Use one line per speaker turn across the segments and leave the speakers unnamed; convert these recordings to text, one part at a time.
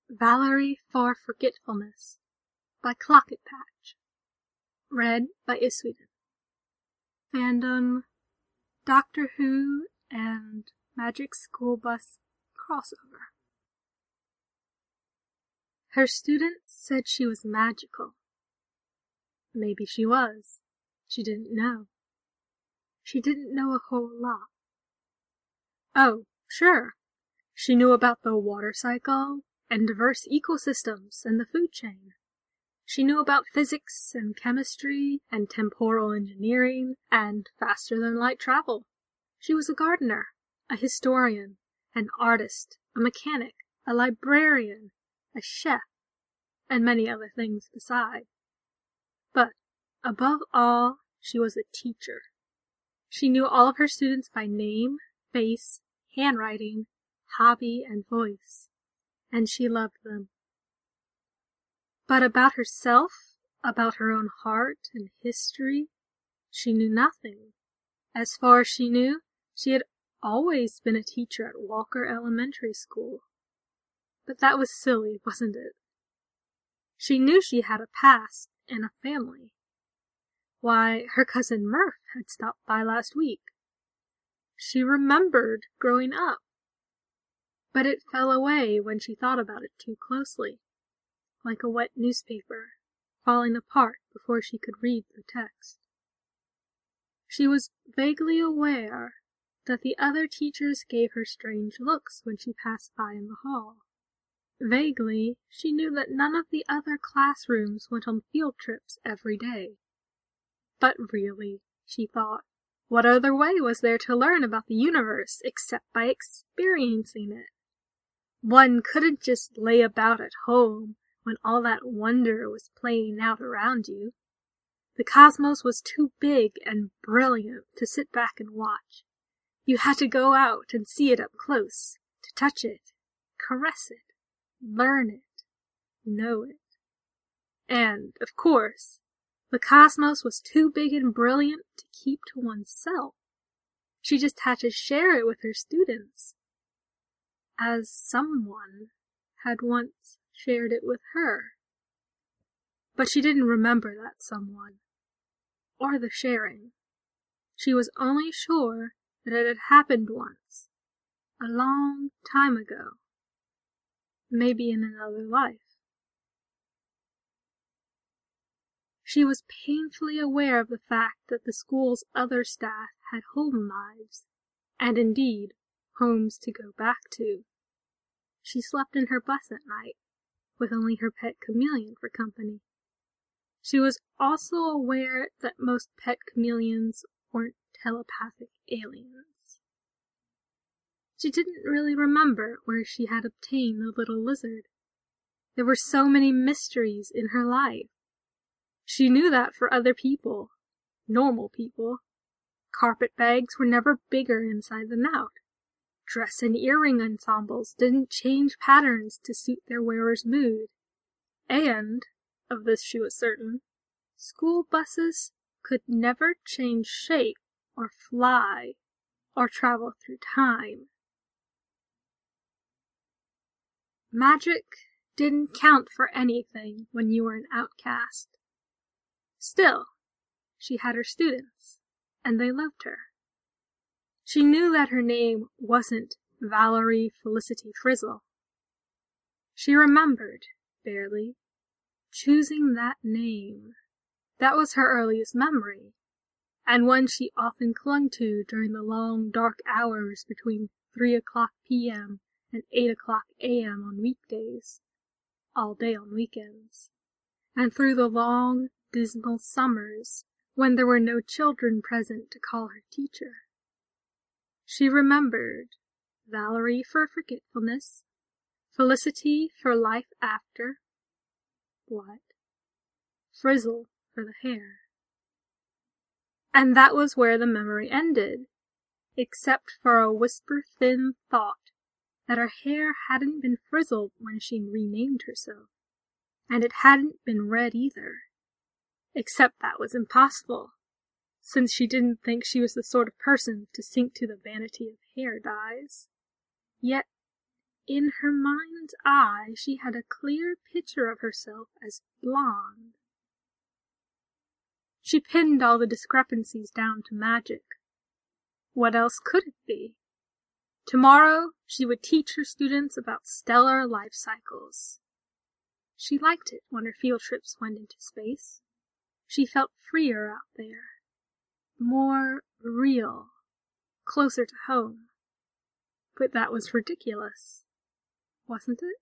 Valerie for Forgetfulness by Clocket Patch. Read by Isweden. Fandom, Doctor Who, and Magic School Bus crossover. Her students said she was magical. Maybe she was. She didn't know. She didn't know a whole lot. Oh, sure. She knew about the water cycle and diverse ecosystems and the food chain. She knew about physics and chemistry and temporal engineering and faster-than-light travel. She was a gardener, a historian, an artist, a mechanic, a librarian, a chef, and many other things beside. But, above all, she was a teacher. She knew all of her students by name, face, handwriting, hobby, and voice, and she loved them. But about herself, about her own heart and history, she knew nothing. As far as she knew, she had always been a teacher at Walker Elementary School. But that was silly, wasn't it? She knew she had a past and a family. Why, her cousin Murph had stopped by last week. She remembered growing up. But it fell away when she thought about it too closely, like a wet newspaper, falling apart before she could read the text. She was vaguely aware that the other teachers gave her strange looks when she passed by in the hall. Vaguely, she knew that none of the other classrooms went on field trips every day. But really, she thought, what other way was there to learn about the universe except by experiencing it? One couldn't just lay about at home when all that wonder was playing out around you. The cosmos was too big and brilliant to sit back and watch. You had to go out and see it up close, to touch it, caress it, learn it, know it. And, of course, the cosmos was too big and brilliant to keep to oneself. She just had to share it with her students, as someone had once shared it with her. But she didn't remember that someone, or the sharing. She was only sure that it had happened once, a long time ago, maybe in another life. She was painfully aware of the fact that the school's other staff had home lives, and indeed, homes to go back to. She slept in her bus at night, with only her pet chameleon for company. She was also aware that most pet chameleons weren't telepathic aliens. She didn't really remember where she had obtained the little lizard. There were so many mysteries in her life. She knew that for other people, normal people. Carpet bags were never bigger inside than out. Dress and earring ensembles didn't change patterns to suit their wearer's mood. And, of this she was certain, school buses could never change shape or fly or travel through time. Magic didn't count for anything when you were an outcast. Still, she had her students, and they loved her. She knew that her name wasn't Valerie Felicity Frizzle. She remembered, barely, choosing that name. That was her earliest memory, and one she often clung to during the long, dark hours between 3:00 p.m. and 8:00 a.m. on weekdays, all day on weekends, and through the long, dismal summers when there were no children present to call her teacher. She remembered Valerie for forgetfulness, Felicity for life after, what? Frizzle for the hair. And that was where the memory ended, except for a whisper-thin thought that her hair hadn't been frizzled when she renamed herself, and it hadn't been red either. Except that was impossible, since she didn't think she was the sort of person to sink to the vanity of hair dyes. Yet, in her mind's eye she had a clear picture of herself as blonde. She pinned all the discrepancies down to magic. What else could it be? Tomorrow she would teach her students about stellar life cycles. She liked it when her field trips went into space. She felt freer out there, more real, closer to home. But that was ridiculous, wasn't it?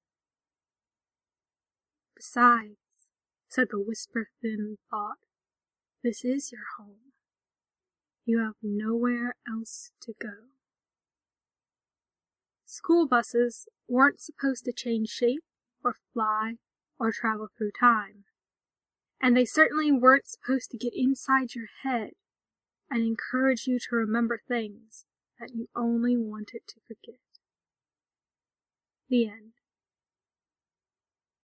Besides, said the whisper-thin thought, this is your home. You have nowhere else to go. School buses weren't supposed to change shape or fly or travel through time. And they certainly weren't supposed to get inside your head and encourage you to remember things that you only wanted to forget. The end.